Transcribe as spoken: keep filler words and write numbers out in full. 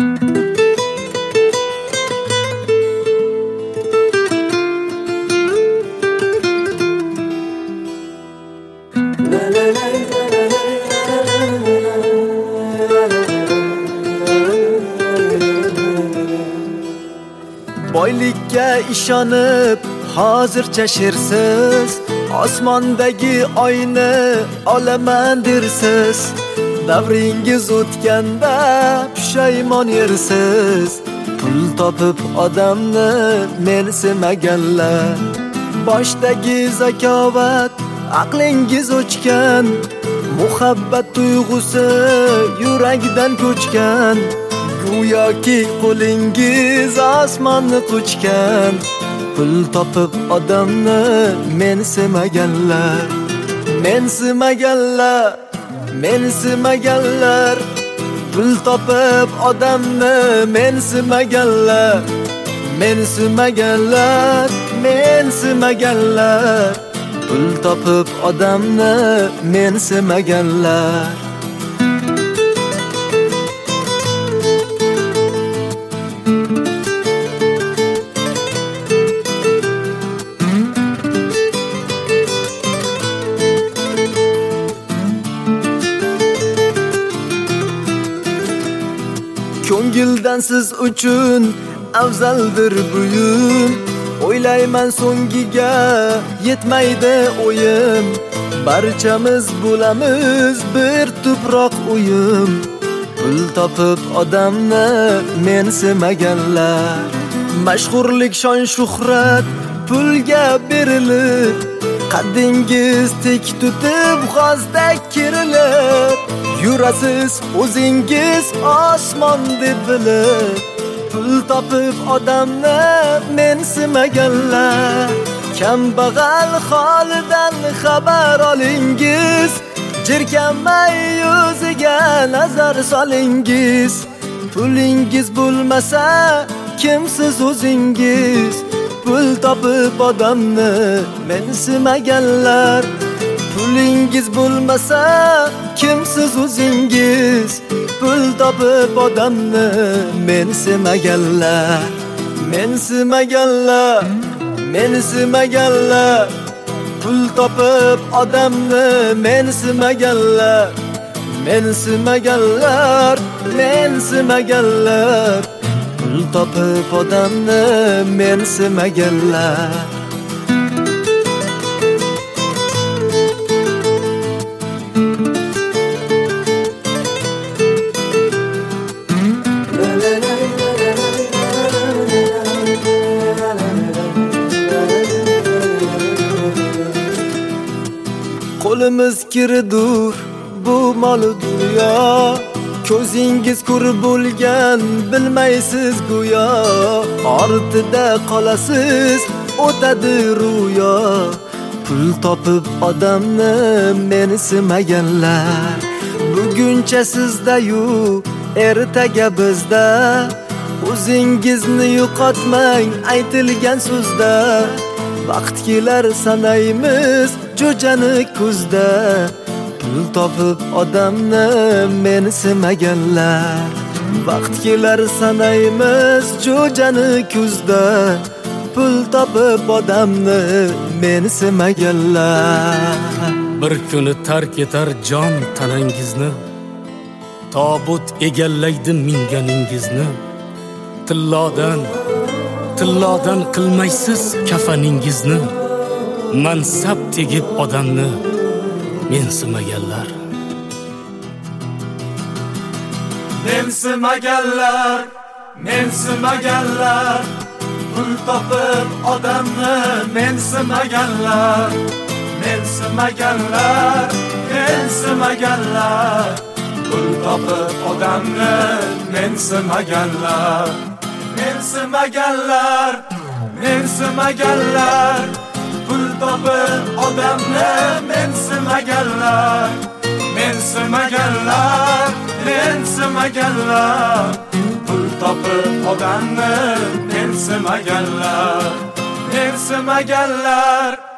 Boylikka ishonib hozircha shersiz, osmondagi oyni olaman dersiz. Davringiz o'tganda pushaymon yersiz. Pul topib odamni mensimaganlar. Boshdagi zakovat aqlingiz o'chgan, muhabbat tuyg'usi yurakdan ko'chgan. Go'yoki qo'lingiz osmonni quchgan. Pul topib odamni mensimaganlar. Mensimaganlar, mensimaganlar. Pul topib odamni mensimaganlar. Mensimaganlar, mensimaganlar. Pul topib odamni mensimaganlar. Ko'ngildan siz uchun afzaldir buyum. O'ylayman so'ngiga yetmaydi o'yim. Barchamiz bo'lamiz bir tuproq uyum. Pul topib odamni mensimaganlar. Mashhurlik, shon, shuhrat pulga berilib, qaddingiz tek tutib g'ozda kerilib, yurasiz o'zingiz osmon deb bilib. Pul topib odamni mensimaganlar. Kambag'al holidan xabar olingiz, jirkanmay yuziga nazar solingiz. Pulingiz bo'lmasa kimsiz o'zingiz. Pul topib odamni mensimaganlar. Pulingiz bo'lmasa kimsiz o'zingiz. Pul topib odamni mensimaganlar. Mensimaganlar, mensimaganlar. Pul topib odamni mensimaganlar. Mensimaganlar, mensimaganlar. Pul topib odamni mensimaganlar. Qo'limiz kiridur bu mol dunyo. Ko'zingiz ko'rib bo'lgan bilmaysiz go'yo. Ortida qolasiz o'tadi ro'yo. Pul topib odamni mensimaganlar. Buguncha sizda-yu ertaga bizda. O'zingizni yo'qotmang aytilgan so'zda. Vaqt kelar sanaymiz jo'jani kuzda. Pul topib odamni mensimaganlar. Vaqt kelar sanaymiz jo'jani kuzda. Pul topib odamni mensimaganlar. Bir kuni tark etar jon tanangizni, tobut egallaydi minganingizni. Tillodan, tillodan qilmaysiz kafaningizni. Mansab tegib odamni mensimaganlar. Mensimaganlar, mensimaganlar. Pul topib odamni mensimaganlar. Mensimaganlar, mensimaganlar. Pul topib odamni mensimaganlar. Mensimaganlar, mensimaganlar. Pul topib odamni mensimaganlar. Mensimaganlar, mensimaganlar. Pul topib odamni mensimaganlar. Mensimaganlar.